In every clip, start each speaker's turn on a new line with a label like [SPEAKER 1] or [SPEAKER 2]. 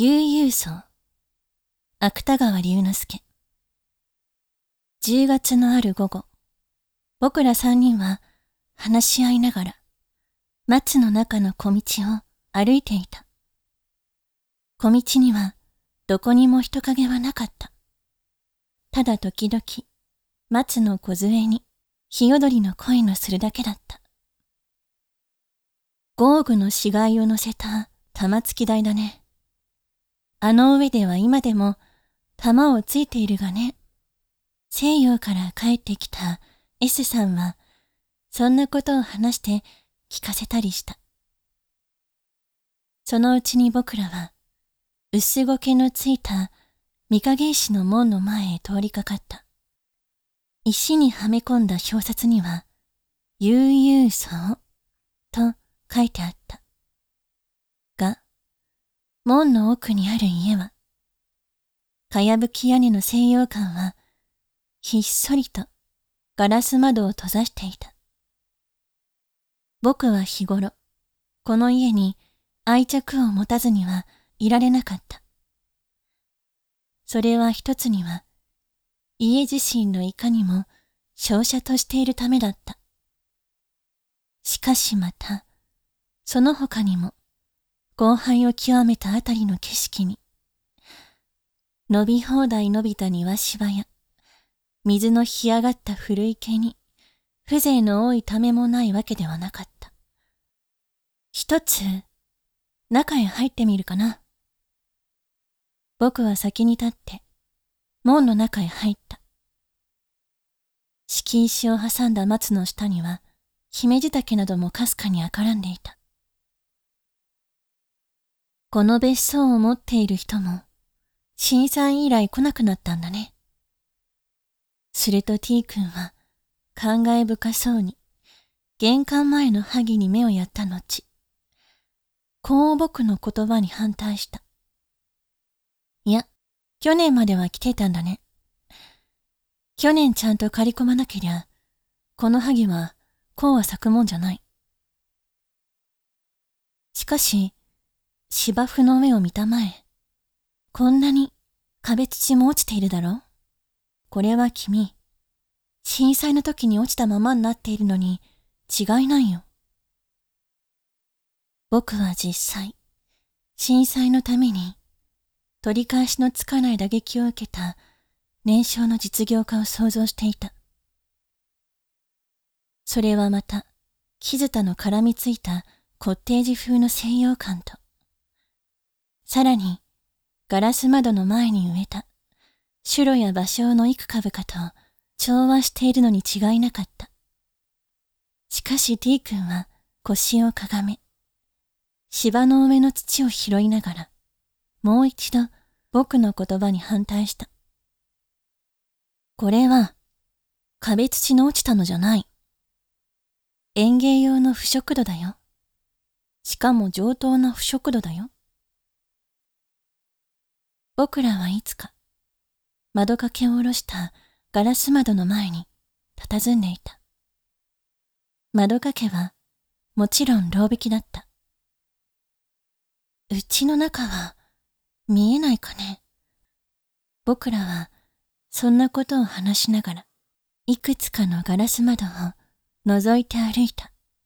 [SPEAKER 1] 悠々荘、芥川龍之介。10月のある午後、僕ら3人は話し合いながら松の中の小道を歩いていた。小道にはどこにも人影はなかった。ただ時々松の梢にヒヨドリの声のするだけだった。豪具の死骸を乗せた玉突き台だね。あの上では今でも玉をついているがね。西洋から帰ってきた S さんはそんなことを話して聞かせたりした。そのうちに僕らは薄苔のついた御影石の門の前へ通りかかった。石にはめ込んだ表札には悠々荘と書いてあった。が、門の奥にある家は、かやぶき屋根の西洋館は、ひっそりとガラス窓を閉ざしていた。僕は日頃、この家に愛着を持たずにはいられなかった。それは一つには、家自身のいかにも瀟洒としているためだった。しかしまた、その他にも、荒廃を極めたあたりの景色に、伸び放題伸びた庭芝や、水の干上がった古池に、風情の多いためもないわけではなかった。一つ、中へ入ってみるかな。僕は先に立って、門の中へ入った。敷石を挟んだ松の下には、姫路岳などもかすかにあからんでいた。この別荘を持っている人も、震災以来来なくなったんだね。すると T 君は、感慨深そうに、玄関前の萩に目をやった後、こう僕の言葉に反対した。いや、去年までは来てたんだね。去年ちゃんと刈り込まなけりゃ、この萩は、こうは咲くもんじゃない。しかし、芝生の上を見たまえ。こんなに壁土も落ちているだろう。これは君、震災の時に落ちたままになっているのに違いないよ。僕は実際、震災のために取り返しのつかない打撃を受けた年少の実業家を想像していた。それはまた、木塚の絡みついたコッテージ風の西洋館と、さらに、ガラス窓の前に植えた、シュロや芭蕉の幾株かと調和しているのに違いなかった。しかし T 君は腰をかがめ、芝の上の土を拾いながら、もう一度僕の言葉に反対した。これは、壁土の落ちたのじゃない。園芸用の不織土だよ。しかも上等な不織土だよ。僕らはいつか、窓掛けを下ろしたガラス窓の前に佇んでいた。窓掛けはもちろんろう引きだった。うちの中は見えないかね。僕らはそんなことを話しながら、いくつかのガラス窓を覗いて歩いた。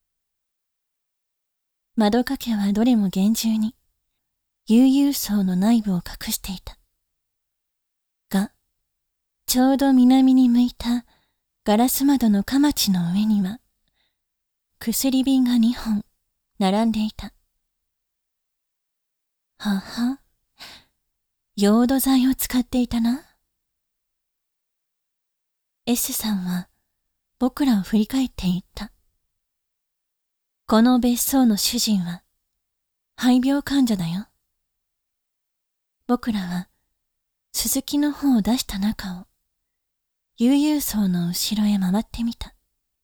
[SPEAKER 1] 窓掛けはどれも厳重に、悠々荘の内部を隠していた。が、ちょうど南に向いたガラス窓のかまちの上には、薬瓶が2本並んでいた。はは、溶土剤を使っていたな。S さんは僕らを振り返って言った。この別荘の主人は肺病患者だよ。僕らは鈴木の方を出した中を悠々荘の後ろへ回ってみた。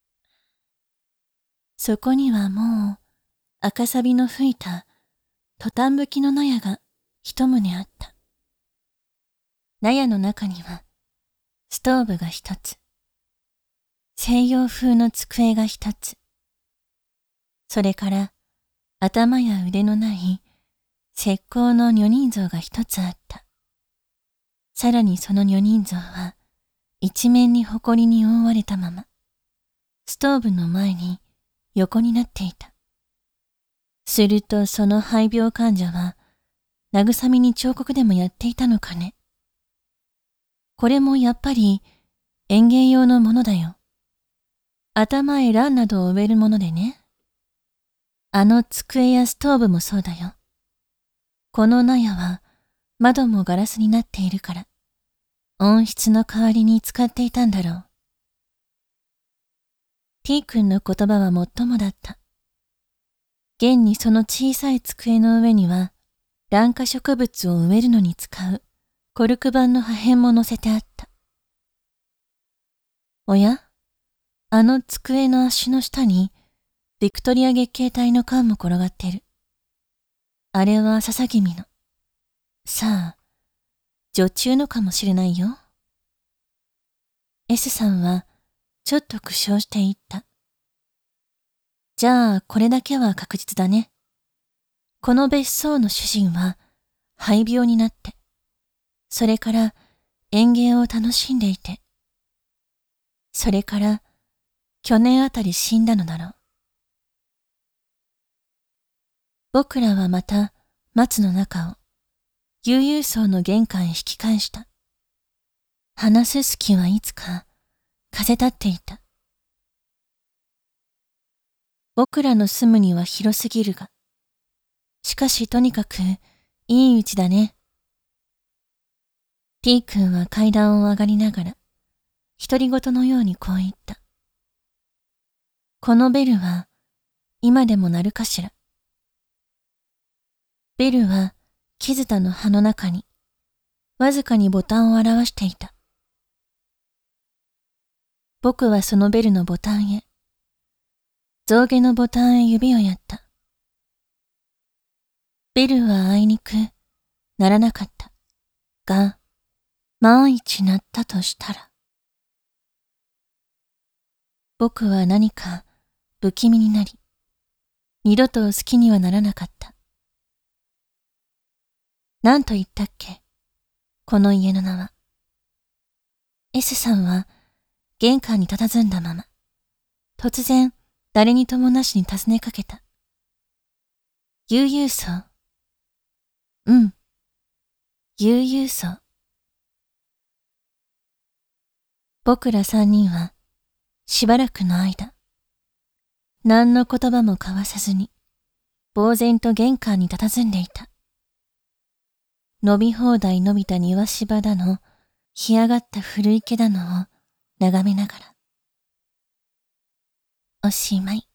[SPEAKER 1] そこにはもう赤サビの吹いたトタン吹きの納屋が一棟あった。納屋の中にはストーブが一つ、西洋風の机が一つ、それから頭や腕のない石膏の女人像が一つあった。さらにその女人像は一面に埃に覆われたまま、ストーブの前に横になっていた。するとその肺病患者は慰みに彫刻でもやっていたのかね。これもやっぱり園芸用のものだよ。頭へ蘭などを植えるものでね。あの机やストーブもそうだよ。この納屋は窓もガラスになっているから、温室の代わりに使っていたんだろう。T 君の言葉はもっともだった。現にその小さい机の上には、蘭花植物を植えるのに使うコルク板の破片も乗せてあった。おや？あの机の足の下に、ビクトリア月経体の缶も転がってる。あれは笹気味の。さあ、女中のかもしれないよ。S さんは、ちょっと苦笑して言った。じゃあ、これだけは確実だね。この別荘の主人は、肺病になって、それから園芸を楽しんでいて、それから去年あたり死んだのだろう。僕らはまた松の中を悠々荘の玄関へ引き返した。話す隙はいつか風立っていた。僕らの住むには広すぎるが、しかしとにかくいい家だね。T 君は階段を上がりながら、独り言のようにこう言った。このベルは今でも鳴るかしら。ベルは木づたの葉の中にわずかにボタンを表していた。僕はそのベルのボタンへ、象牙のボタンへ指をやった。ベルはあいにく鳴らなかった。が、万一鳴ったとしたら。僕は何か不気味になり、二度と好きにはならなかった。何と言ったっけ？この家の名は。S さんは玄関に佇んだまま、突然誰にともなしに尋ねかけた。悠々荘。うん。悠々荘。僕ら三人はしばらくの間、何の言葉も交わさずに、呆然と玄関に佇んでいた。伸び放題伸びた庭芝だの、干上がった古池だのを眺めながら。おしまい。